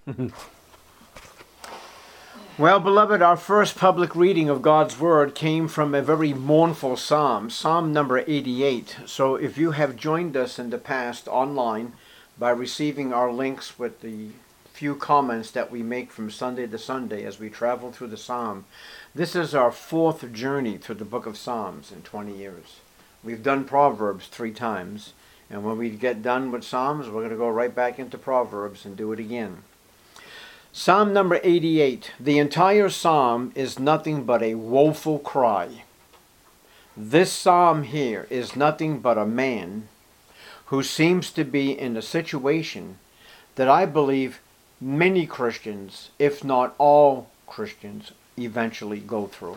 Well, beloved, our first public reading of God's Word came from a very mournful psalm, Psalm number 88. So if you have joined us in the past online by receiving our links with the few comments that we make from Sunday to Sunday as we travel through the psalm, this is our fourth journey through the book of Psalms in 20 years. We've done Proverbs 3 times, and when we get done with Psalms, we're going to go right back into Proverbs and do it again. Psalm number 88. The entire psalm is nothing but a woeful cry. This psalm here is nothing but a man who seems to be in a situation that I believe many Christians, if not all Christians, eventually go through.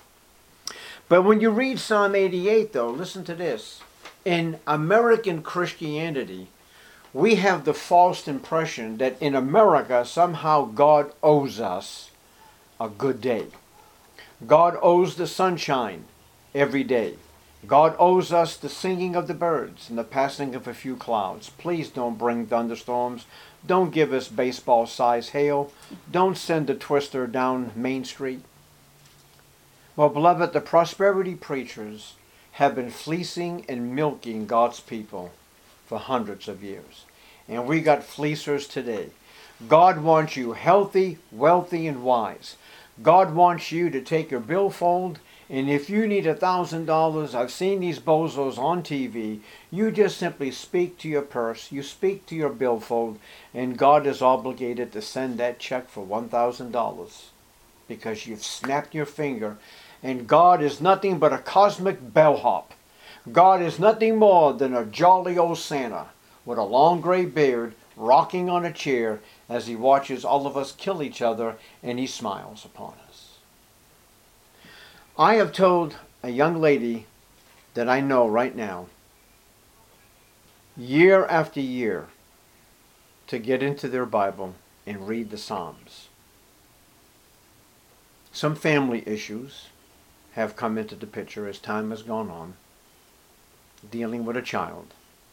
But when you read Psalm 88, though, listen to this. In American Christianity, we have the false impression that in America somehow God owes us a good day. God owes the sunshine every day. God owes us the singing of the birds and the passing of a few clouds. Please don't bring thunderstorms. Don't give us baseball-sized hail. Don't send a twister down Main Street. Well, beloved, the prosperity preachers have been fleecing and milking God's people for hundreds of years. And we got fleecers today. God wants you healthy, wealthy, and wise. God wants you to take your billfold, and if you need $1,000, I've seen these bozos on TV, you just simply speak to your purse, you speak to your billfold, and God is obligated to send that check for $1,000 because you've snapped your finger. And God is nothing but a cosmic bellhop. God is nothing more than a jolly old Santa with a long gray beard rocking on a chair as he watches all of us kill each other and he smiles upon us. I have told a young lady that I know right now, year after year, to get into their Bible and read the Psalms. Some family issues have come into the picture as time has gone on, dealing with a child.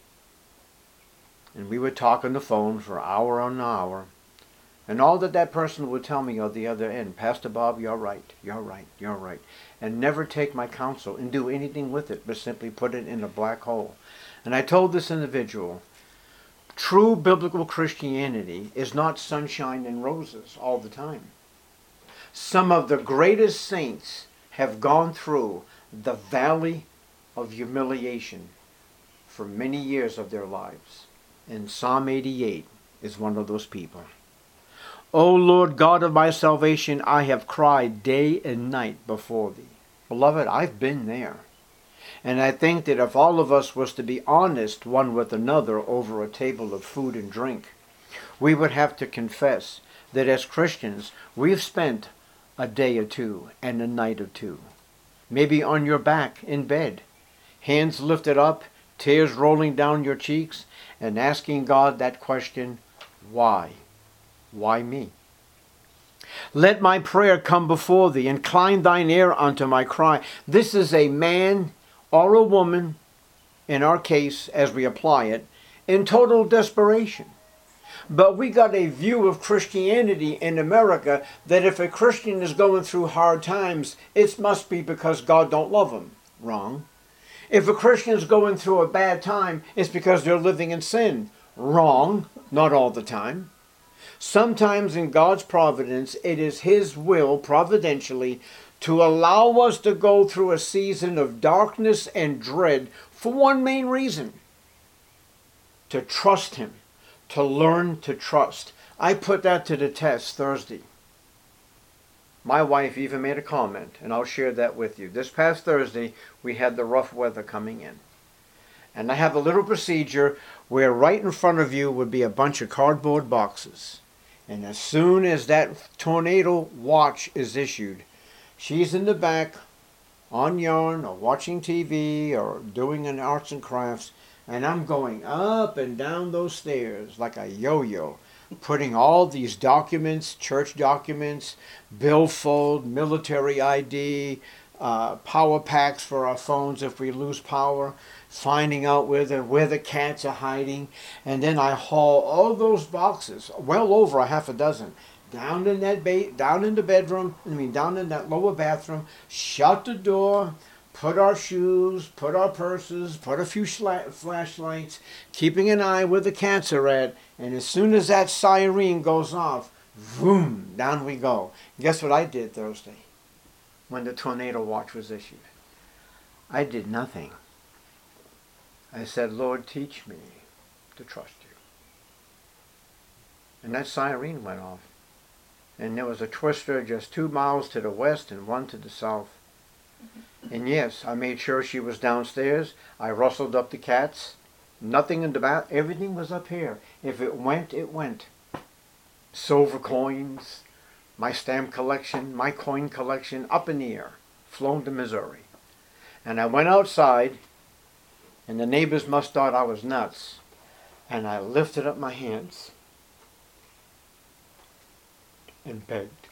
And we would talk on the phone for hour on hour, and all that person would tell me on the other end, Pastor Bob, you're right, you're right, you're right, and never take my counsel and do anything with it, but simply put it in a black hole. And I told this individual, true biblical Christianity is not sunshine and roses all the time. Some of the greatest saints have gone through the valley of humiliation for many years of their lives. And Psalm 88 is one of those people. O Lord God of my salvation, I have cried day and night before thee. Beloved, I've been there. And I think that if all of us was to be honest one with another over a table of food and drink, we would have to confess that as Christians, we've spent a day or two and a night or two, maybe on your back in bed, hands lifted up, tears rolling down your cheeks, and asking God that question, why? Why me? Let my prayer come before thee, incline thine ear unto my cry. This is a man or a woman, in our case, as we apply it, in total desperation. But we got a view of Christianity in America that if a Christian is going through hard times, it must be because God don't love them. Wrong. If a Christian is going through a bad time, it's because they're living in sin. Wrong. Not all the time. Sometimes in God's providence, it is His will, providentially, to allow us to go through a season of darkness and dread for one main reason: to trust Him. To learn to trust. I put that to the test Thursday. My wife even made a comment, and I'll share that with you. This past Thursday, we had the rough weather coming in. And I have a little procedure where right in front of you would be a bunch of cardboard boxes. And as soon as that tornado watch is issued, she's in the back on yarn or watching TV or doing an arts and crafts, and I'm going up and down those stairs like a yo-yo, putting all these documents, church documents, billfold, military ID, power packs for our phones if we lose power, finding out where the cats are hiding, and then I haul all those boxes, well over a half a dozen, down in the bedroom. Down in that lower bathroom. Shut the door. Put our shoes, put our purses, put a few flashlights, keeping an eye where the cats are at, and as soon as that siren goes off, boom, down we go. Guess what I did Thursday when the tornado watch was issued? I did nothing. I said, Lord, teach me to trust you. And that siren went off. And there was a twister just 2 miles to the west and 1 to the south. And yes, I made sure she was downstairs. I rustled up the cats. Nothing in the bath. Everything was up here. If it went, it went. Silver coins, my stamp collection, my coin collection, up in the air, flown to Missouri. And I went outside, and the neighbors must have thought I was nuts. And I lifted up my hands and begged,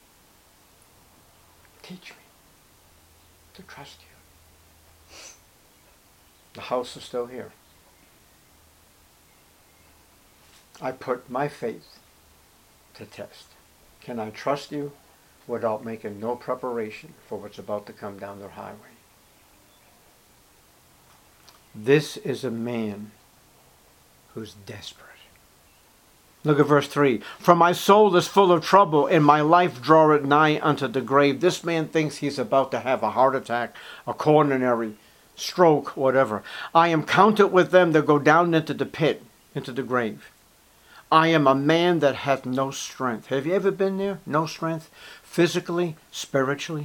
teach me to trust you. The house is still here. I put my faith to test. Can I trust you without making no preparation for what's about to come down the highway? This is a man who's desperate. Look at verse 3. For my soul is full of trouble, and my life draweth nigh unto the grave. This man thinks he's about to have a heart attack, a coronary stroke, whatever. I am counted with them that go down into the pit, into the grave. I am a man that hath no strength. Have you ever been there? No strength? Physically, spiritually.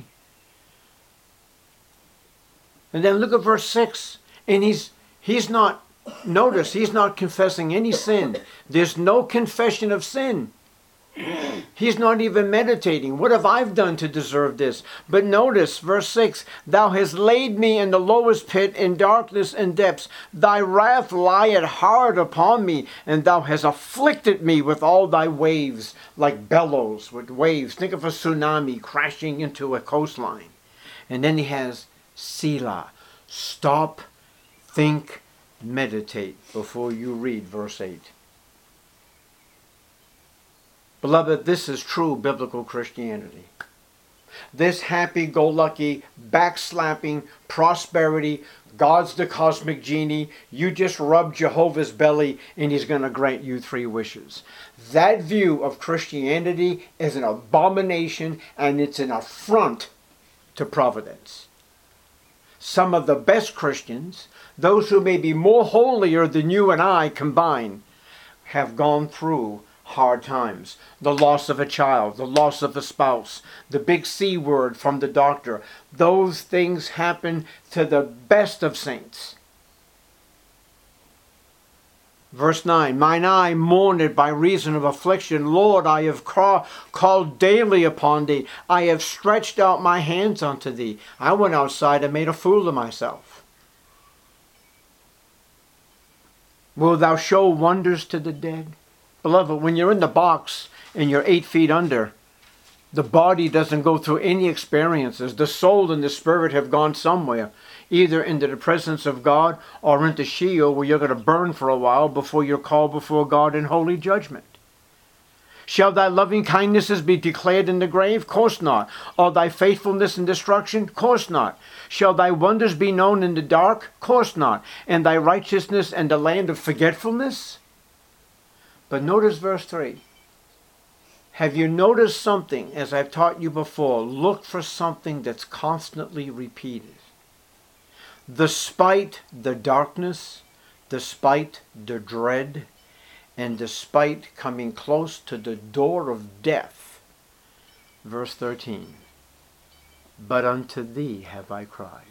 And then look at verse 6. And he's not, notice, he's not confessing any sin. There's no confession of sin. He's not even meditating. What have I done to deserve this? But notice, verse 6, Thou hast laid me in the lowest pit, in darkness and depths. Thy wrath lieth hard upon me, and thou hast afflicted me with all thy waves, like bellows with waves. Think of a tsunami crashing into a coastline. And then he has Selah. Stop, think, meditate before you read verse 8. Beloved, this is true biblical Christianity. This happy-go-lucky, backslapping prosperity, God's the cosmic genie, you just rub Jehovah's belly and he's going to grant you 3 wishes. That view of Christianity is an abomination and it's an affront to providence. Some of the best Christians, those who may be more holier than you and I combined, have gone through hard times. The loss of a child, the loss of a spouse, the big C word from the doctor. Those things happen to the best of saints. Verse 9, Mine eye mourned by reason of affliction. Lord, I have called daily upon thee. I have stretched out my hands unto thee. I went outside and made a fool of myself. Will thou show wonders to the dead? Beloved, when you're in the box and you're 8 feet under, the body doesn't go through any experiences. The soul and the spirit have gone somewhere, either into the presence of God or into Sheol, where you're going to burn for a while before you're called before God in holy judgment. Shall thy loving kindnesses be declared in the grave? Course not. Or thy faithfulness in destruction? Course not. Shall thy wonders be known in the dark? Course not. And thy righteousness in the land of forgetfulness? But notice verse 3. Have you noticed something, as I've taught you before? Look for something that's constantly repeated. Despite the darkness, despite the dread, and despite coming close to the door of death. Verse 13. But unto thee have I cried.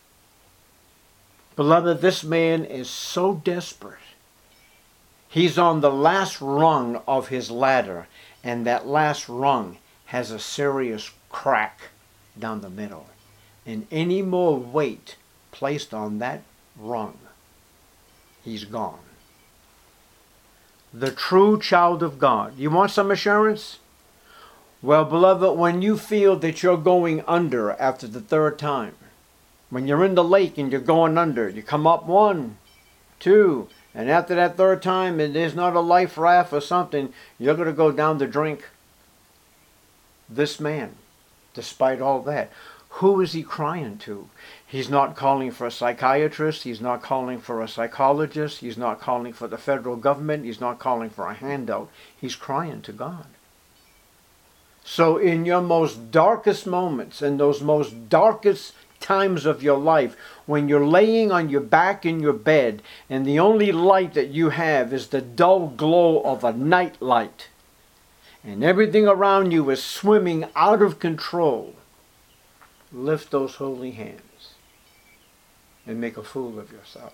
Beloved, this man is so desperate. He's on the last rung of his ladder, and that last rung has a serious crack down the middle. And any more weight placed on that rung, he's gone. The true child of God. You want some assurance? Well, beloved, when you feel that you're going under after the third time, when you're in the lake and you're going under, you come up 1, 2, and after that third time, and there's not a life raft or something, you're going to go down to drink. This man, despite all that, who is he crying to? He's not calling for a psychiatrist. He's not calling for a psychologist. He's not calling for the federal government. He's not calling for a handout. He's crying to God. So in your most darkest moments, in those most darkest times of your life, when you're laying on your back in your bed and the only light that you have is the dull glow of a night light, and everything around you is swimming out of control, lift those holy hands and make a fool of yourself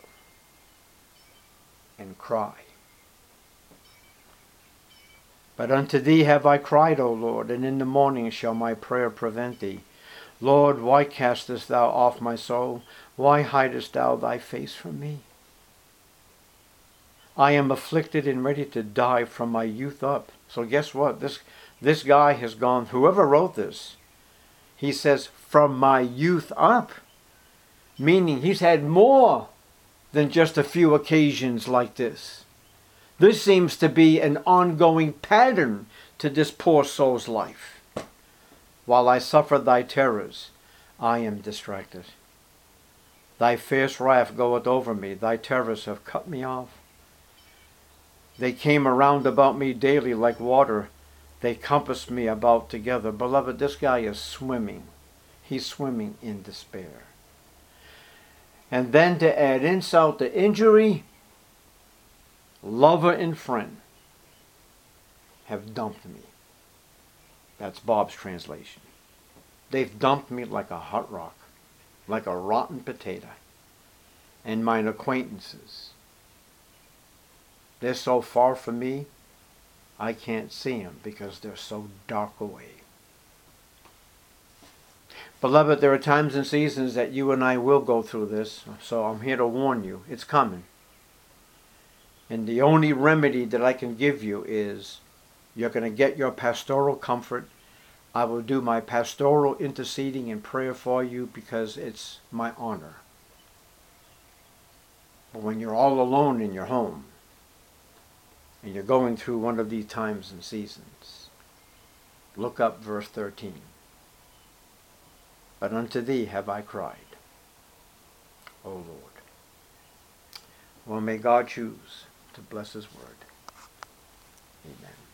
and cry. But unto thee have I cried, O Lord, and in the morning shall my prayer prevent thee. Lord, why castest thou off my soul? Why hidest thou thy face from me? I am afflicted and ready to die from my youth up. So guess what? This guy has gone, whoever wrote this, he says, from my youth up. Meaning he's had more than just a few occasions like this. This seems to be an ongoing pattern to this poor soul's life. While I suffer thy terrors, I am distracted. Thy fierce wrath goeth over me. Thy terrors have cut me off. They came around about me daily like water. They compassed me about together. Beloved, this guy is swimming. He's swimming in despair. And then to add insult to injury, lover and friend have dumped me. That's Bob's translation. They've dumped me like a hot rock, like a rotten potato. And mine acquaintances, they're so far from me, I can't see them because they're so dark away. Beloved, there are times and seasons that you and I will go through this, so I'm here to warn you. It's coming. And the only remedy that I can give you is you're going to get your pastoral comfort. I will do my pastoral interceding and prayer for you because it's my honor. But when you're all alone in your home and you're going through one of these times and seasons, look up verse 13. But unto thee have I cried, O Lord. Well, may God choose to bless his word. Amen.